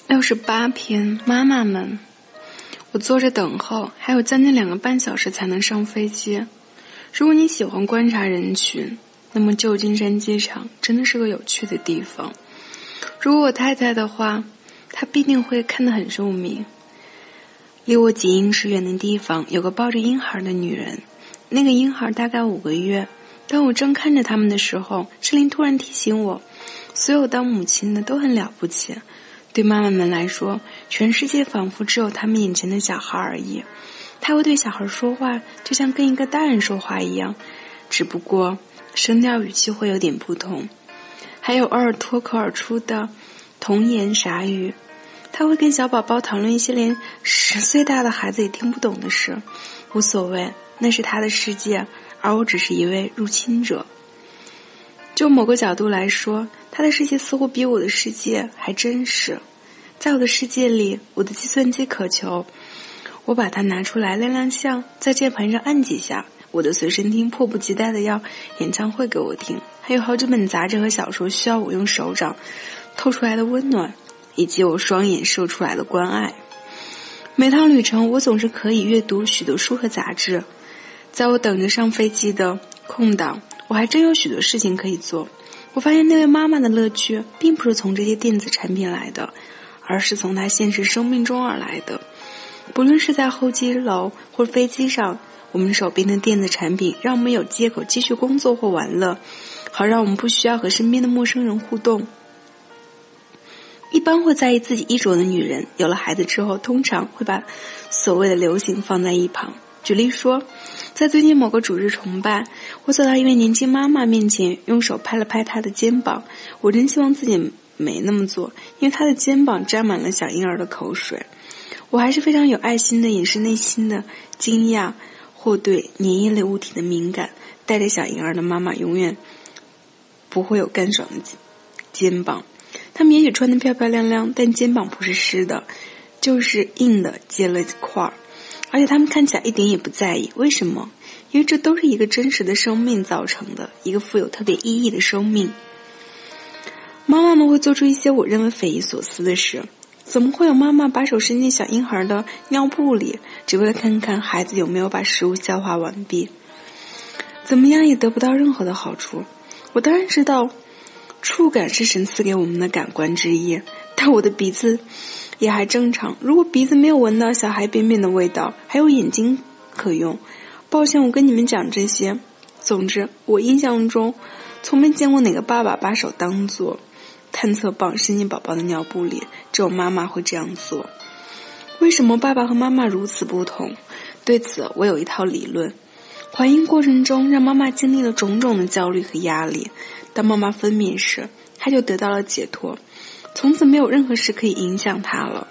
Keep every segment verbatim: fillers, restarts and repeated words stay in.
六十八篇，妈妈们。我坐着等候，还有将近两个半小时才能上飞机。如果你喜欢观察人群，那么旧金山机场真的是个有趣的地方。如果我太太的话，她必定会看得很入迷。离我几英尺远的地方有个抱着婴孩的女人，那个婴孩大概五个月。当我正看着他们的时候，诗琳突然提醒我，所有当母亲的都很了不起。对妈妈们来说，全世界仿佛只有他们眼前的小孩而已。他会对小孩说话，就像跟一个大人说话一样，只不过声调语气会有点不同。还有偶尔脱口而出的童言傻语，他会跟小宝宝讨论一些连十岁大的孩子也听不懂的事。无所谓，那是他的世界，而我只是一位入侵者。就某个角度来说，他的世界似乎比我的世界还真实。在我的世界里，我的计算机渴求，我把它拿出来亮亮相，在键盘上按几下。我的随身听迫不及待地要演唱会给我听，还有好几本杂志和小说需要我用手掌透出来的温暖，以及我双眼射出来的关爱。每趟旅程，我总是可以阅读许多书和杂志。在我等着上飞机的空档，我还真有许多事情可以做。我发现那位妈妈的乐趣并不是从这些电子产品来的，而是从她现实生命中而来的。不论是在候机楼或飞机上，我们手边的电子产品让我们有借口继续工作或玩乐，好让我们不需要和身边的陌生人互动。一般会在意自己衣着的女人，有了孩子之后，通常会把所谓的流行放在一旁。举例说，在最近某个主日崇拜，我走到一位年轻妈妈面前，用手拍了拍她的肩膀。我真希望自己没那么做，因为她的肩膀沾满了小婴儿的口水。我还是非常有爱心的掩饰内心的惊讶或对粘液类物体的敏感。带着小婴儿的妈妈永远不会有干爽的肩膀，她们也许穿得漂漂亮亮，但肩膀不是湿的，就是硬的结了块儿。而且他们看起来一点也不在意，为什么？因为这都是一个真实的生命造成的，一个富有特别意义的生命。妈妈们会做出一些我认为匪夷所思的事。怎么会有妈妈把手伸进小婴孩的尿布里，只为了看看孩子有没有把食物消化完毕？怎么样也得不到任何的好处。我当然知道触感是神赐给我们的感官之一，但我的鼻子也还正常。如果鼻子没有闻到小孩便便的味道，还有眼睛可用。抱歉我跟你们讲这些。总之，我印象中从没见过哪个爸爸把手当作探测棒伸进宝宝的尿布里，只有妈妈会这样做。为什么爸爸和妈妈如此不同？对此我有一套理论。怀孕过程中让妈妈经历了种种的焦虑和压力，当妈妈分娩时，她就得到了解脱，从此没有任何事可以影响她了。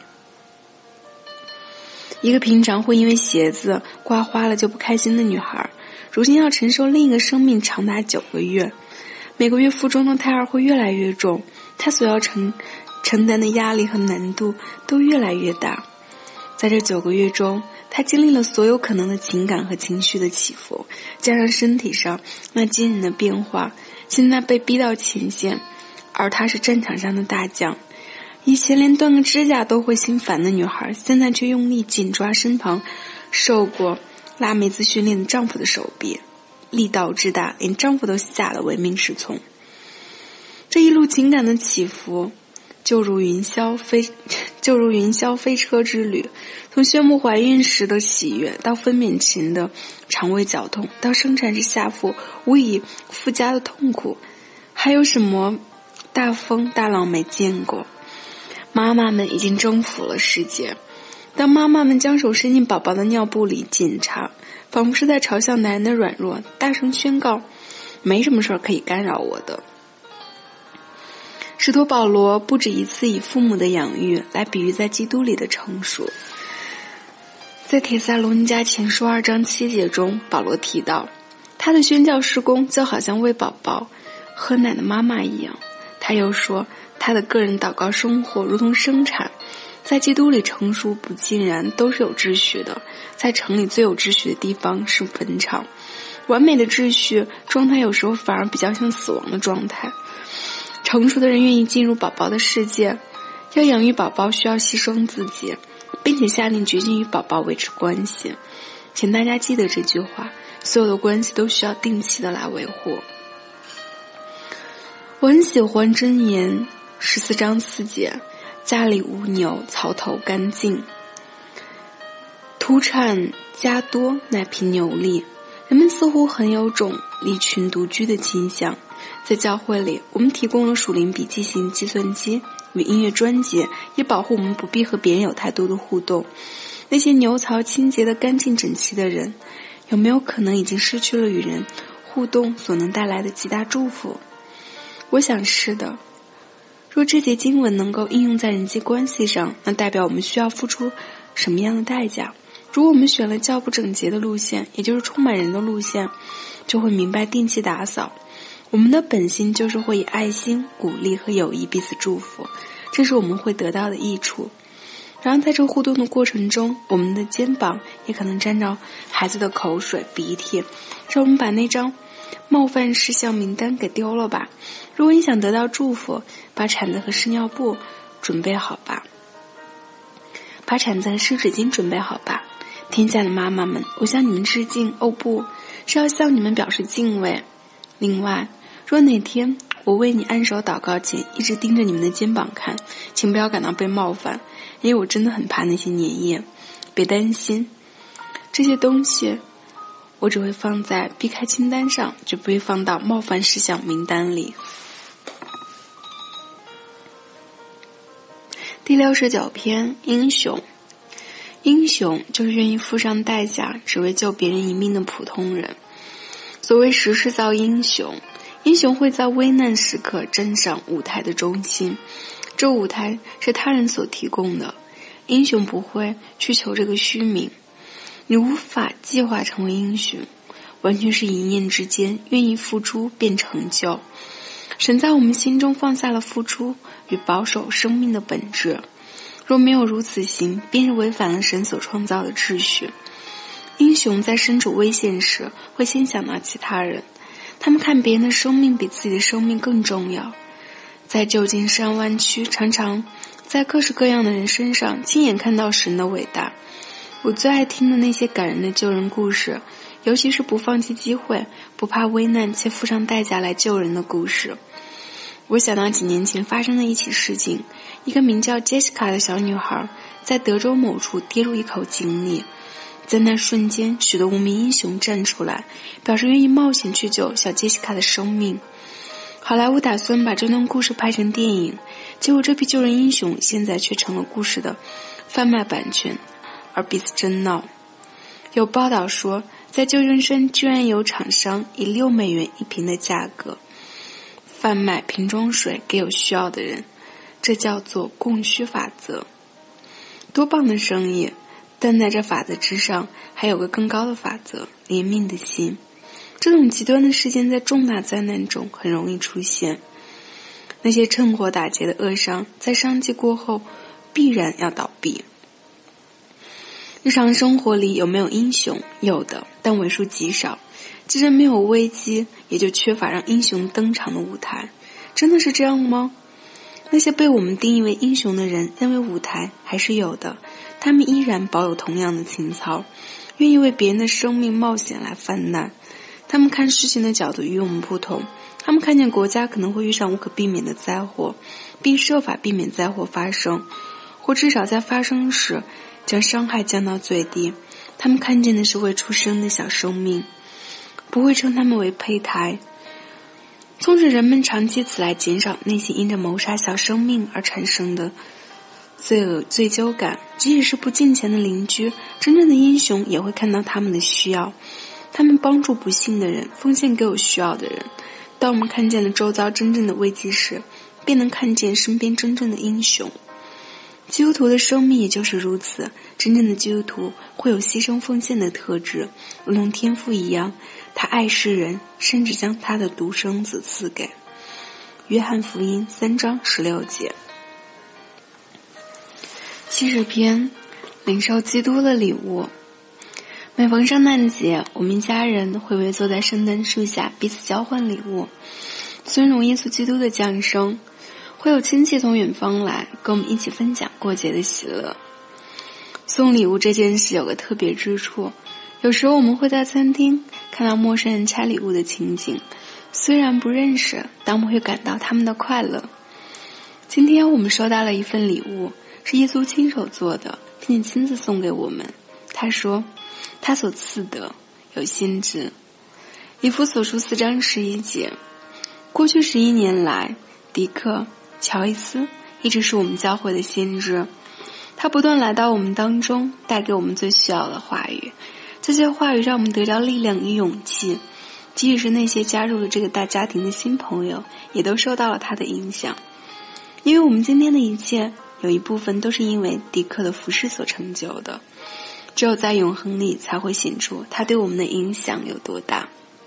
一个平常会因为鞋子刮花了就不开心的女孩，如今要承受另一个生命长达九个月。每个月腹中的胎儿会越来越重，她所要承承担的压力和难度都越来越大。在这九个月中，她经历了所有可能的情感和情绪的起伏，加上身体上那惊人的变化，现在被逼到前线，而她是战场上的大将。以前连断个指甲都会心烦的女孩，现在却用力紧抓身旁受过拉梅兹训练的丈夫的手臂，力道之大，连丈夫都吓得唯命是从。这一路情感的起伏，就如云霄飞就如云霄飞车之旅，从宣布怀孕时的喜悦，到分娩前的肠胃绞痛，到生产时下腹无以复加的痛苦，还有什么大风大浪没见过？妈妈们已经征服了世界。当妈妈们将手伸进宝宝的尿布里检查，仿佛是在嘲笑男人的软弱，大声宣告，没什么事儿可以干扰我的。使徒保罗不止一次以父母的养育来比喻在基督里的成熟。在帖撒罗尼迦前书二章七节中，保罗提到，他的宣教事工就好像喂宝宝喝奶的妈妈一样。他又说，他的个人祷告生活如同生产，在基督里成熟不尽然都是有秩序的。在城里最有秩序的地方是坟场，完美的秩序状态有时候反而比较像死亡的状态。成熟的人愿意进入宝宝的世界， 要养育宝宝需要牺牲自己，并且下定决心与宝宝维持关系。请大家记得这句话，所有的关系都需要定期的来维护。我很喜欢箴言十四章四节，家里无牛，草头干净，土产家多，乃凭牛力。人们似乎很有种离群独居的倾向。在教会里，我们提供了属灵笔记型计算机与音乐专辑，以保护我们不必和别人有太多的互动。那些牛槽清洁的干净整齐的人，有没有可能已经失去了与人互动所能带来的极大祝福？我想是的。若这节经文能够应用在人际关系上，那代表我们需要付出什么样的代价？如果我们选了较不整洁的路线，也就是充满人的路线，就会明白定期打扫。我们的本心就是会以爱心、鼓励和友谊彼此祝福，这是我们会得到的益处。然而在这互动的过程中，我们的肩膀也可能沾着孩子的口水、鼻涕，让我们把那张冒犯事项名单给丢了吧。如果你想得到祝福，把铲子和湿尿布准备好吧。把铲子和湿纸巾准备好吧。天下的妈妈们，我向你们致敬。哦不，是要向你们表示敬畏。另外，若哪天我为你按手祷告前一直盯着你们的肩膀看，请不要感到被冒犯，因为我真的很怕那些粘液。别担心，这些东西我只会放在避开清单上，绝不会放到冒犯事项名单里。第六十九篇，英雄。英雄就是愿意付上代价只为救别人一命的普通人。所谓时势造英雄，英雄会在危难时刻站上舞台的中心，这舞台是他人所提供的，英雄不会去求这个虚名。你无法计划成为英雄，完全是一念之间，愿意付出便成就。神在我们心中放下了付出与保守生命的本质，若没有如此行，便是违反了神所创造的秩序。英雄在身处危险时会先想到其他人，他们看别人的生命比自己的生命更重要。在旧金山湾区，常常在各式各样的人身上亲眼看到神的伟大。我最爱听的那些感人的救人故事，尤其是不放弃机会，不怕危难且付上代价来救人的故事。我想到几年前发生的一起事情，一个名叫 Jessica 的小女孩在德州某处跌入一口井里，在那瞬间，许多无名英雄站出来，表示愿意冒险去救小 Jessica 的生命。好莱坞打算把这段故事拍成电影，结果这批救人英雄现在却成了故事的贩卖版权，而彼此争闹。有报道说，在旧金山居然有厂商以六美元一瓶的价格贩卖瓶装水给有需要的人，这叫做供需法则。多棒的生意！但在这法则之上，还有个更高的法则，怜悯的心。这种极端的事件在重大灾难中很容易出现。那些趁火打劫的恶商，在商机过后必然要倒闭。日常生活里有没有英雄？有的，但为数极少。既然没有危机，也就缺乏让英雄登场的舞台。真的是这样吗？那些被我们定义为英雄的人，认为舞台还是有的，他们依然保有同样的情操，愿意为别人的生命冒险来犯难。他们看事情的角度与我们不同，他们看见国家可能会遇上无可避免的灾祸，并设法避免灾祸发生，或至少在发生时将伤害降到最低。他们看见的是未出生的小生命，不会称他们为胚胎。纵使人们常借此来减少内心因着谋杀小生命而产生的罪恶罪疚感，即使是不敬虔的邻居，真正的英雄也会看到他们的需要。他们帮助不幸的人，奉献给有需要的人。当我们看见了周遭真正的危机时，便能看见身边真正的英雄。基督徒的生命也就是如此，真正的基督徒会有牺牲奉献的特质，如同天父一样，他爱世人，甚至将他的独生子赐给。约翰福音三章十六节。七十篇，领受基督的礼物。每逢圣诞节，我们一家人会围坐在圣诞树下，彼此交换礼物，尊荣耶稣基督的降生。 会有亲戚从远方来跟我们一起分享过节的喜乐。送礼物这件事有个特别之处，有时候我们会在餐厅看到陌生人拆礼物的情景，虽然不认识，但我们会感到他们的快乐。今天我们收到了一份礼物，是耶稣亲手做的，并且亲自送给我们。他说他所赐的有先知。以弗所书四章十一节。过去十一年来，迪克、乔伊斯一直是我们教会的先知，他不断来到我们当中，带给我们最需要的话语。这些话语让我们得到力量与勇气，即使是那些加入了这个大家庭的新朋友，也都受到了他的影响。因为我们今天的一切，有一部分都是因为迪克的服事所成就的，只有在永恒里才会显出他对我们的影响有多大。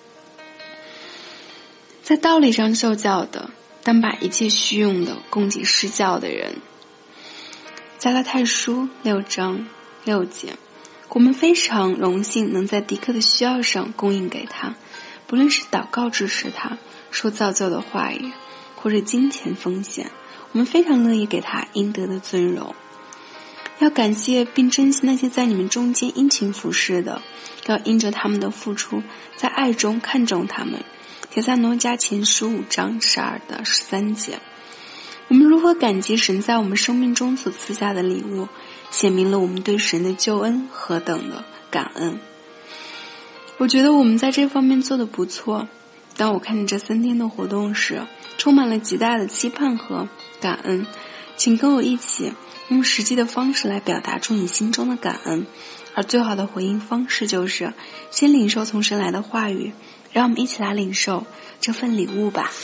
在道理上受教的，当把一切虚用的供给施教的人。加拉太书六章六节，我们非常荣幸能在迪克的需要上供应给他，不论是祷告支持他，说造就的话语，或者金钱奉献，我们非常乐意给他应得的尊荣。要感谢并珍惜那些在你们中间殷勤服侍的，要因着他们的付出，在爱中看重他们。帖撒罗尼迦前书五章十二到十三节。我们如何感激神在我们生命中所赐下的礼物，显明了我们对神的救恩何等的感恩。我觉得我们在这方面做得不错。当我看见这三天的活动时，充满了极大的期盼和感恩。请跟我一起用实际的方式来表达出你心中的感恩，而最好的回应方式就是先领受从神来的话语。让我们一起来领受这份礼物吧。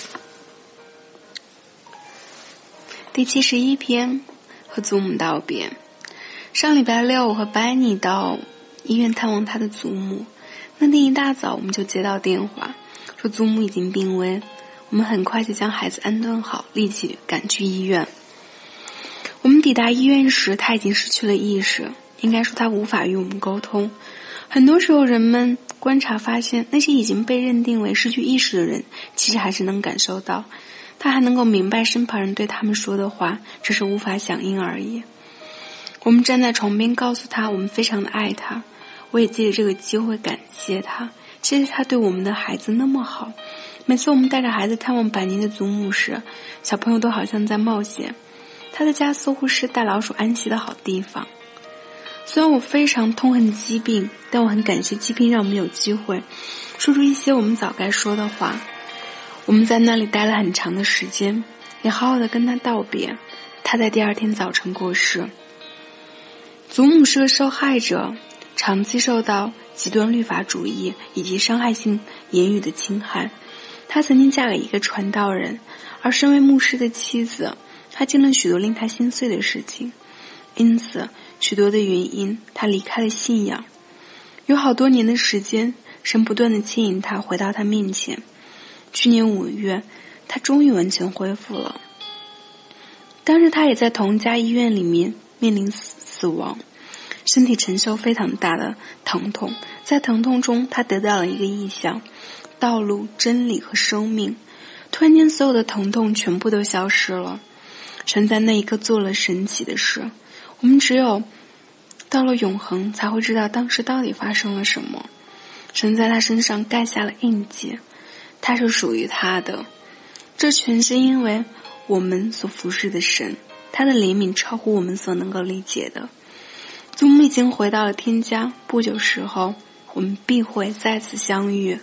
第七十一篇，和祖母道别。上礼拜六，我和班尼到医院探望他的祖母。那天一大早，我们就接到电话，说祖母已经病危。我们很快就将孩子安顿好，立即赶去医院。我们抵达医院时，他已经失去了意识，应该说他无法与我们沟通。很多时候人们观察发现，那些已经被认定为失去意识的人，其实还是能感受到，他还能够明白身旁人对他们说的话，只是无法响应而已。我们站在床边告诉他，我们非常的爱他。我也借着这个机会感谢他，谢谢他对我们的孩子那么好。每次我们带着孩子探望百年的祖母时，小朋友都好像在冒险。他的家似乎是带老鼠安息的好地方。虽然我非常痛恨疾病，但我很感谢疾病让我们有机会说出一些我们早该说的话。我们在那里待了很长的时间，也好好的跟他道别。他在第二天早晨过世。祖母是个受害者，长期受到极端律法主义以及伤害性言语的侵害。她曾经嫁给一个传道人，而身为牧师的妻子，她经历许多令她心碎的事情。因此许多的原因，他离开了信仰。有好多年的时间，神不断地牵引他回到他面前。去年五月，他终于完全恢复了。当时他也在同一家医院里面面临死死亡，身体承受非常大的疼痛。在疼痛中，他得到了一个意象：道路、真理和生命。突然间，所有的疼痛全部都消失了。神在那一刻做了神奇的事。我们只有到了永恒，才会知道当时到底发生了什么。神在他身上盖下了印记，他是属于他的。这全是因为我们所服侍的神，他的怜悯超乎我们所能够理解的。祖母已经回到了天家，不久时候，我们必会再次相遇。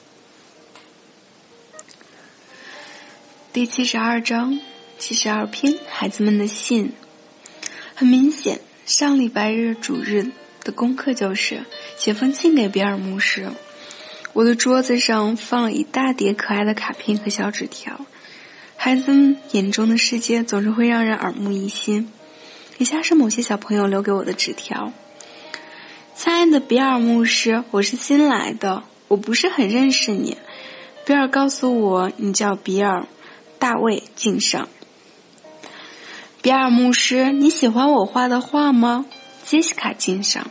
第七十二章，七十二篇，孩子们的信。很明显，上礼拜日主日的功课就是写封信给比尔牧师。我的桌子上放了一大叠可爱的卡片和小纸条。孩子们眼中的世界总是会让人耳目一新。以下是某些小朋友留给我的纸条：亲爱的比尔牧师，我是新来的，我不是很认识你。比尔告诉我你叫比尔，大卫敬上。比尔牧师，你喜欢我画的画吗？杰西卡敬上。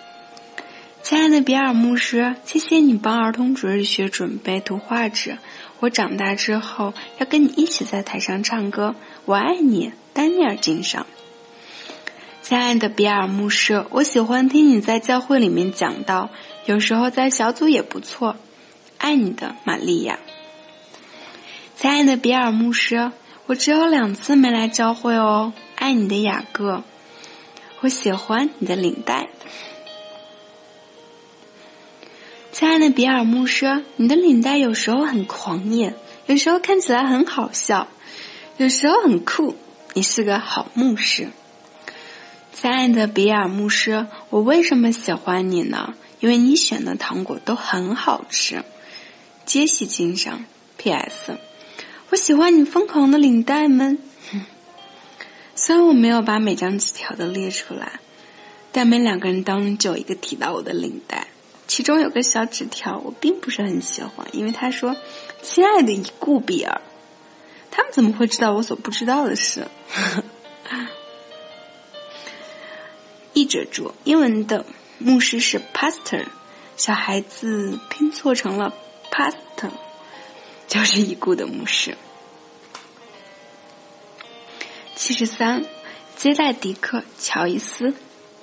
亲爱的比尔牧师，谢谢你帮儿童主日学准备图画纸， 我长大之后要跟你一起在台上唱歌，我爱你，丹尼尔敬上。亲爱的比尔牧师，我喜欢听你在教会里面讲道，有时候在小组也不错，爱你的玛利亚。亲爱的比尔牧师，我只有两次没来教会哦，爱你的雅各。我喜欢你的领带。亲爱的比尔牧师，你的领带有时候很狂野，有时候看起来很好笑，有时候很酷，你是个好牧师。亲爱的比尔牧师，我为什么喜欢你呢？因为你选的糖果都很好吃。杰西敬上 P S 我喜欢你疯狂的领带们。虽然我没有把每张纸条都列出来，但每两个人当中就有一个提到我的领带。其中有个小纸条我并不是很喜欢，因为他说亲爱的已故比尔。他们怎么会知道我所不知道的事？译者注，英文的牧师是 pastor， 小孩子拼错成了 pastor， 就是已故的牧师。七十三，接待迪克乔伊斯。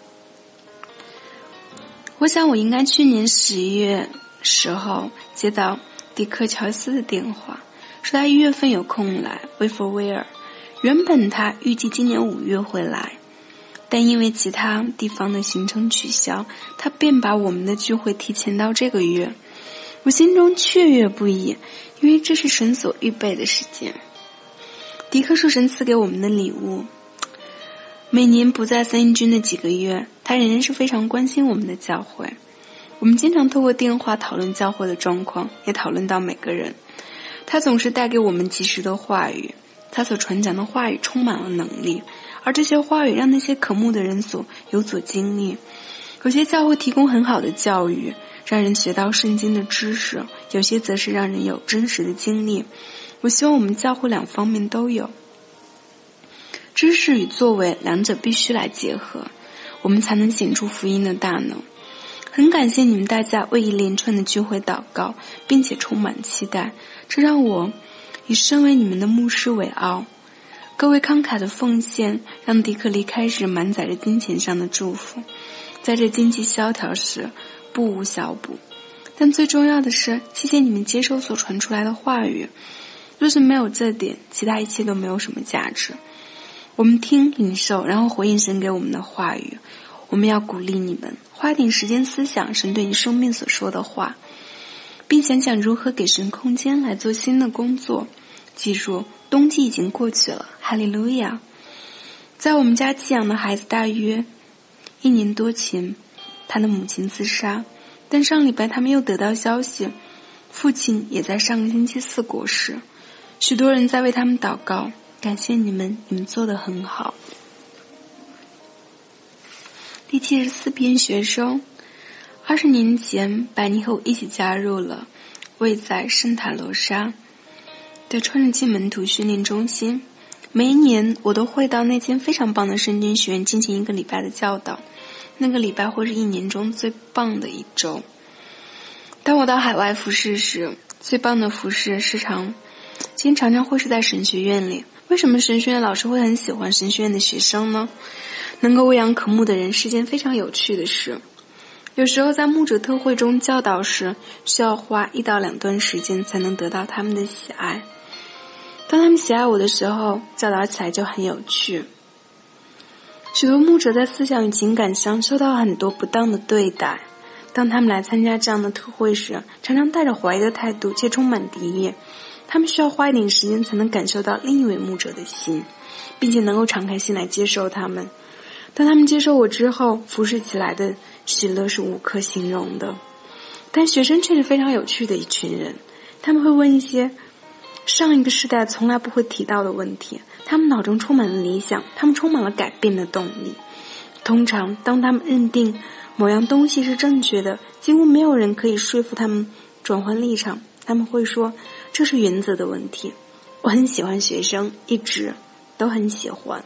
我想我应该去年十一月时候接到迪克乔伊斯的电话，说他一月份有空来威佛威尔。原本他预计今年五月会来，但因为其他地方的行程取消，他便把我们的聚会提前到这个月。我心中雀跃不已，因为这是神所预备的时间。迪克是神赐给我们的礼物。每年不在三一军的几个月，他仍然是非常关心我们的教会。我们经常透过电话讨论教会的状况，也讨论到每个人。他总是带给我们及时的话语，他所传讲的话语充满了能力，而这些话语让那些渴慕的人所有所经历。有些教会提供很好的教育，让人学到圣经的知识，有些则是让人有真实的经历。我希望我们教会两方面都有。知识与作为两者必须来结合，我们才能显出福音的大能。很感谢你们大家为一连串的聚会祷告，并且充满期待，这让我以身为你们的牧师为傲。各位慷慨的奉献让迪克离开时满载着金钱上的祝福，在这经济萧条时不无小补。但最重要的是，谢谢你们接受所传出来的话语，若是没有这点，其他一切都没有什么价值。我们听领受，然后回应神给我们的话语。我们要鼓励你们花点时间思想神对你生命所说的话，并想想如何给神空间来做新的工作。记住，冬季已经过去了，哈利路亚。在我们家寄养的孩子大约一年多前，他的母亲自杀，但上礼拜他们又得到消息，父亲也在上个星期四过世。许多人在为他们祷告，感谢你们，你们做得很好。第七十四篇学生，二十年前，白尼和我一起加入了位在圣塔罗莎的创世纪门徒训练中心。每一年，我都会到那间非常棒的圣经学院进行一个礼拜的教导。那个礼拜会是一年中最棒的一周。当我到海外服侍时，最棒的服侍时常，经常常会是在神学院里。为什么神学院老师会很喜欢神学院的学生呢？能够喂养渴慕的人是件非常有趣的事。有时候在牧者特会中教导时，需要花一到两段时间才能得到他们的喜爱。当他们喜爱我的时候，教导起来就很有趣。许多牧者在思想与情感上受到很多不当的对待。当他们来参加这样的特会时，常常带着怀疑的态度，且充满敌意。他们需要花一点时间才能感受到另一位牧者的心，并且能够敞开心来接受他们。当他们接受我之后，服侍起来的喜乐是无可形容的。但学生却是非常有趣的一群人，他们会问一些上一个世代从来不会提到的问题，他们脑中充满了理想，他们充满了改变的动力。通常当他们认定某样东西是正确的，几乎没有人可以说服他们转换立场。他们会说这是原则的问题。我很喜欢学生，一直都很喜欢。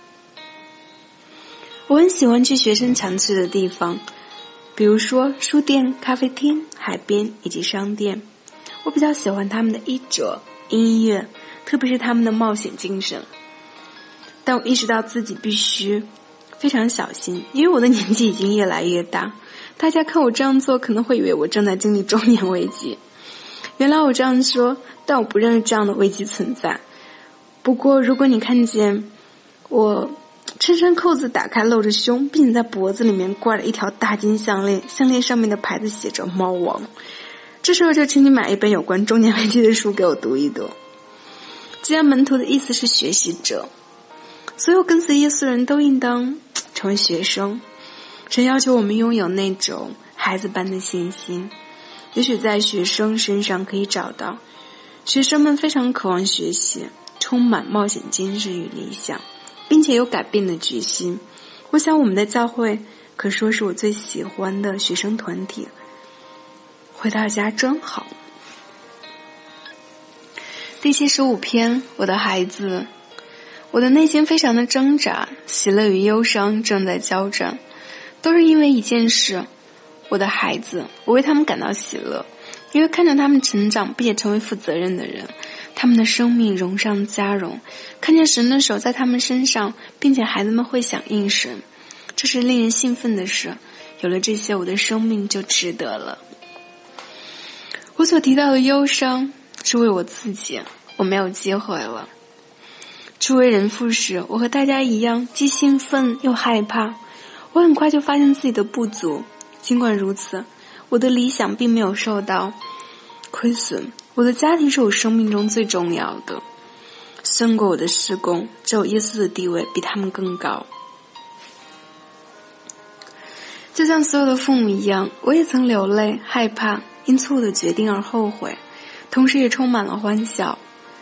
我很喜欢去学生常去的地方，比如说书店、咖啡厅、海边以及商店。 我比较喜欢他们的衣着、音乐，特别是他们的冒险精神。但我意识到自己必须非常小心，因为我的年纪已经越来越大，大家看我这样做可能会以为我正在经历中年危机。原来我这样说，但我不认识这样的危机存在。不过如果你看见我衬衫扣子打开露着胸，并且在脖子里面挂着一条大金项链，项链上面的牌子写着猫王，这时候就请你买一本有关中年危机的书给我读一读。既然门徒的意思是学习者，所有跟随耶稣人都应当成为学生。神要求我们拥有那种孩子般的信心，也许在学生身上可以找到。学生们非常渴望学习，充满冒险精神与理想，并且有改变的决心。我想我们的教会可说是我最喜欢的学生团体。回到家真好。第七十五篇，我的孩子。我的内心非常的挣扎，喜乐与忧伤正在交战，都是因为一件事，我的孩子。我为他们感到喜乐，因为看着他们成长并且成为负责任的人，他们的生命荣上加荣，看见神的手在他们身上，并且孩子们会响应神，这是令人兴奋的事。有了这些，我的生命就值得了。我所提到的忧伤是为我自己，我没有机会了。初为人父时，我和大家一样，既兴奋又害怕。我很快就发现自己的不足，尽管如此，我的理想并没有受到亏损。我的家庭是我生命中最重要的，胜过我的事工，只有耶稣的地位比他们更高。就像所有的父母一样，我也曾流泪、害怕，因错误的决定而后悔，同时也充满了欢笑。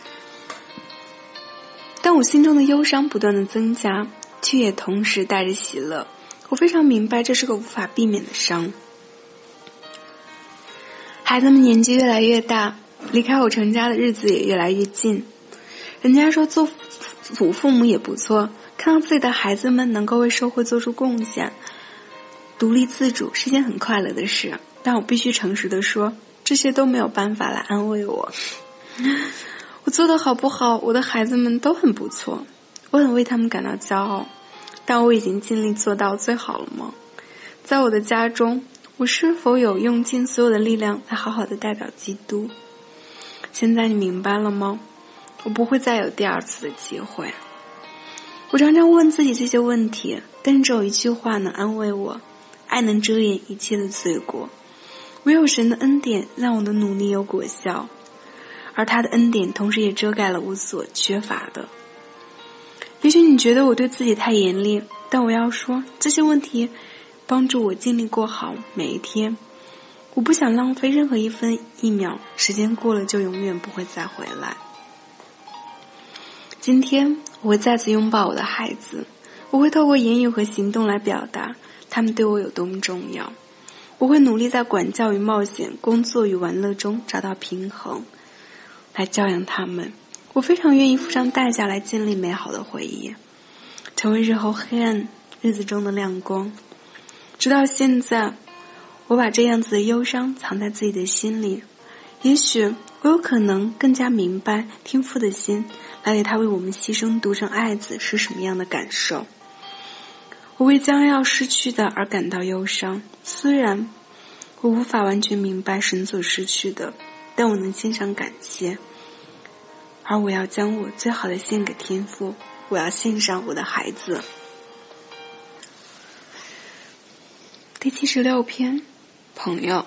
但我心中的忧伤不断的增加，却也同时带着喜乐。我非常明白这是个无法避免的伤。孩子们年纪越来越大，离开我成家的日子也越来越近。人家说做祖父母也不错，看到自己的孩子们能够为社会做出贡献，独立自主是件很快乐的事。但我必须诚实地说，这些都没有办法来安慰我。我做得好不好，我的孩子们都很不错，我很为他们感到骄傲。但我已经尽力做到最好了吗？在我的家中，我是否有用尽所有的力量来好好的代表基督？现在你明白了吗？我不会再有第二次的机会。我常常问自己这些问题，但是只有一句话能安慰我：爱能遮掩一切的罪过。唯有神的恩典让我的努力有果效，而他的恩典同时也遮盖了我所缺乏的。也许你觉得我对自己太严厉，但我要说，这些问题帮助我尽力过好每一天。我不想浪费任何一分一秒，时间过了就永远不会再回来。今天我会再次拥抱我的孩子，我会透过言语和行动来表达他们对我有多么重要。我会努力在管教与冒险、工作与玩乐中找到平衡，来教养他们。我非常愿意付上代价来建立美好的回忆，成为日后黑暗日子中的亮光。直到现在，我把这样子的忧伤藏在自己的心里，也许我有可能更加明白天父的心，来给他为我们牺牲独生爱子是什么样的感受。我为将要失去的而感到忧伤，虽然我无法完全明白神所失去的，但我能欣赏感谢。而我要将我最好的献给天父，我要献上我的孩子。第七十六篇，朋友。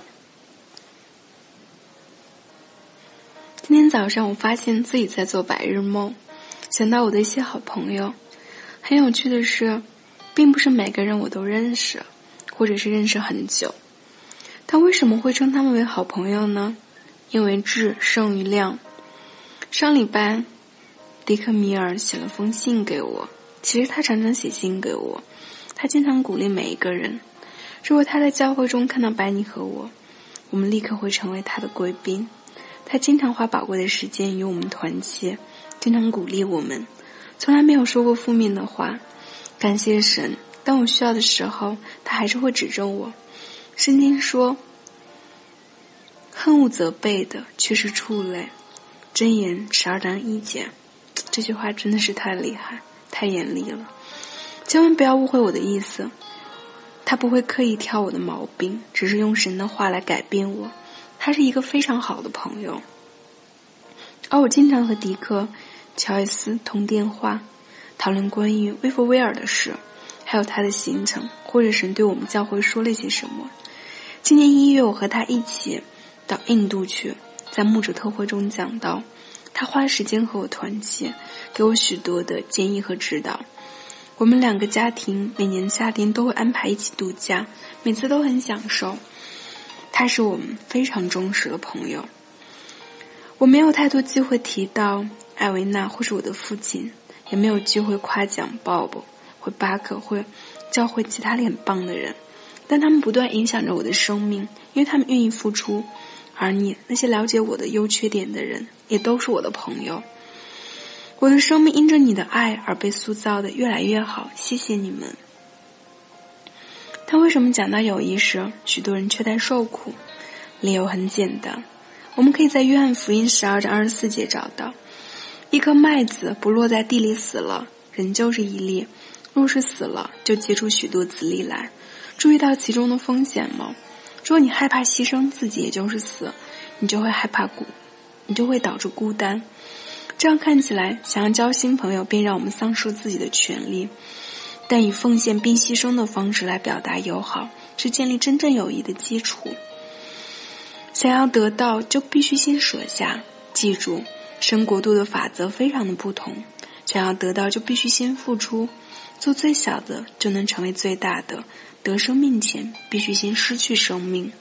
今天早上我发现自己在做白日梦，想到我的一些好朋友。很有趣的是，并不是每个人我都认识，或者是认识很久。但为什么会称他们为好朋友呢？因为质胜于量。上礼拜迪克米尔写了封信给我，其实他常常写信给我，他经常鼓励每一个人。如果他在教会中看到白妮和我，我们立刻会成为他的贵宾。他经常花宝贵的时间与我们团结，经常鼓励我们，从来没有说过负面的话。感谢神，当我需要的时候，他还是会指正我。圣经说， 恨恶责备的却是畜类。箴言十二章一节，这句话真的是太厉害，太严厉了。千万不要误会我的意思，他不会刻意挑我的毛病，只是用神的话来改变我。他是一个非常好的朋友，而我经常和迪克、乔伊斯通电话，讨论关于威弗威尔的事，还有他的行程，或者神对我们教会说了些什么。今年一月，我和他一起到印度去，在牧者特会中讲道，他花时间和我团契，给我许多的建议和指导。我们两个家庭每年夏天都会安排一起度假，每次都很享受。他是我们非常忠实的朋友。我没有太多机会提到艾维纳或是我的父亲，也没有机会夸奖鲍勃或巴克或教会其他很棒的人，但他们不断影响着我的生命，因为他们愿意付出。而你那些了解我的优缺点的人，也都是我的朋友。我的生命因着你的爱而被塑造的越来越好，谢谢你们。但为什么讲到友谊时，许多人却在受苦？理由很简单，我们可以在约翰福音十二章二十四节找到，一颗麦子不落在地里死了，仍旧是一粒；若是死了，就结出许多子粒来。注意到其中的风险吗？如果你害怕牺牲自己，也就是死，你就会害怕孤，你就会导致孤单。这样看起来，想要交新朋友便让我们丧失自己的权利，但以奉献并牺牲的方式来表达友好，是建立真正友谊的基础。想要得到，就必须先舍下。记住，神国度的法则非常的不同。想要得到，就必须先付出。做最小的，就能成为最大的。得生命前，必须先失去生命。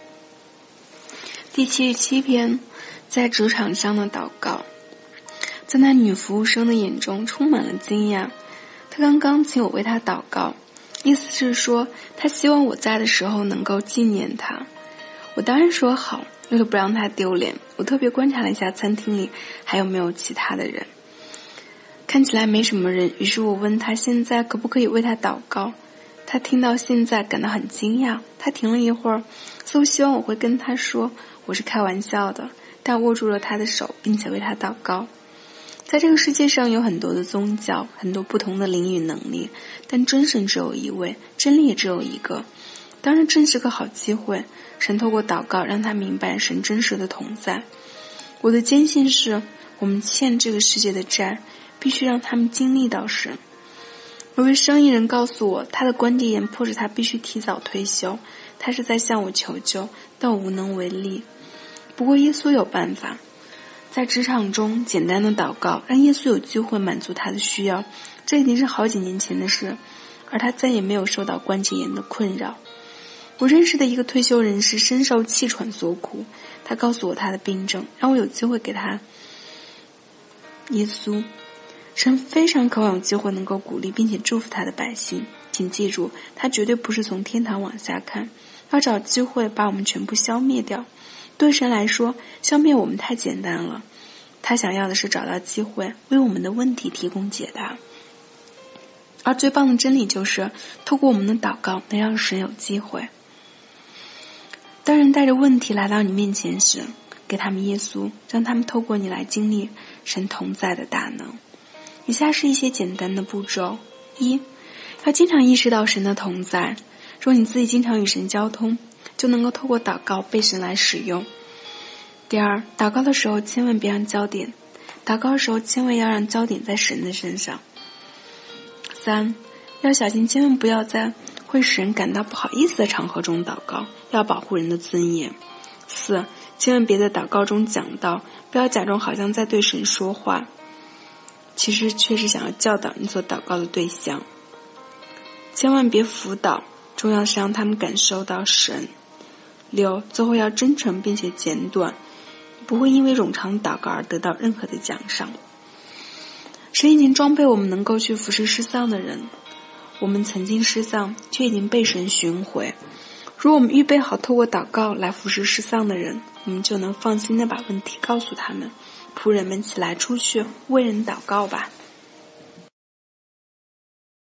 第七十七篇，在职场上的祷告。在那女服务生的眼中充满了惊讶，她刚刚请我为她祷告，意思是说她希望我在的时候能够纪念她。我当然说好，为了不让她丢脸，我特别观察了一下餐厅里还有没有其他的人，看起来没什么人，于是我问她现在可不可以为她祷告。她听到现在感到很惊讶，她停了一会儿，似乎希望我会跟她说我是开玩笑的，但握住了她的手并且为她祷告。在这个世界上有很多的宗教，很多不同的灵与能力，但真神只有一位，真理也只有一个。当然正是个好机会，神透过祷告让他明白神真实的同在。我的坚信是，我们欠这个世界的债，必须让他们经历到神。有位生意人告诉我，他的关节炎迫使他必须提早退休，他是在向我求救，但我无能为力。不过耶稣有办法。在职场中简单的祷告，让耶稣有机会满足他的需要，这已经是好几年前的事，而他再也没有受到关节炎的困扰。我认识的一个退休人士深受气喘所苦，他告诉我他的病症，让我有机会给他耶稣。神非常渴望有机会能够鼓励并且祝福他的百姓，请记住，他绝对不是从天堂往下看，要找机会把我们全部消灭掉。对神来说，消灭我们太简单了，他想要的是找到机会为我们的问题提供解答。而最棒的真理就是，透过我们的祷告能让神有机会。当人带着问题来到你面前时，给他们耶稣，让他们透过你来经历神同在的大能。以下是一些简单的步骤：一，要经常意识到神的同在。若你自己经常与神交通，就能够透过祷告被神来使用。第二，祷告的时候千万别让焦点，祷告的时候千万要让焦点在神的身上。三，要小心千万不要在会使人感到不好意思的场合中祷告，要保护人的尊严。四，千万别在祷告中讲道，不要假装好像在对神说话，其实却是想要教导你所祷告的对象。千万别辅导，重要是让他们感受到神。六，最后要真诚并且简短，不会因为冗长祷告而得到任何的奖赏。神已经装备我们能够去服侍失丧的人，我们曾经失丧，却已经被神寻回。如果我们预备好透过祷告来服侍失丧的人，我们就能放心地把问题告诉他们。仆人们起来出去为人祷告吧。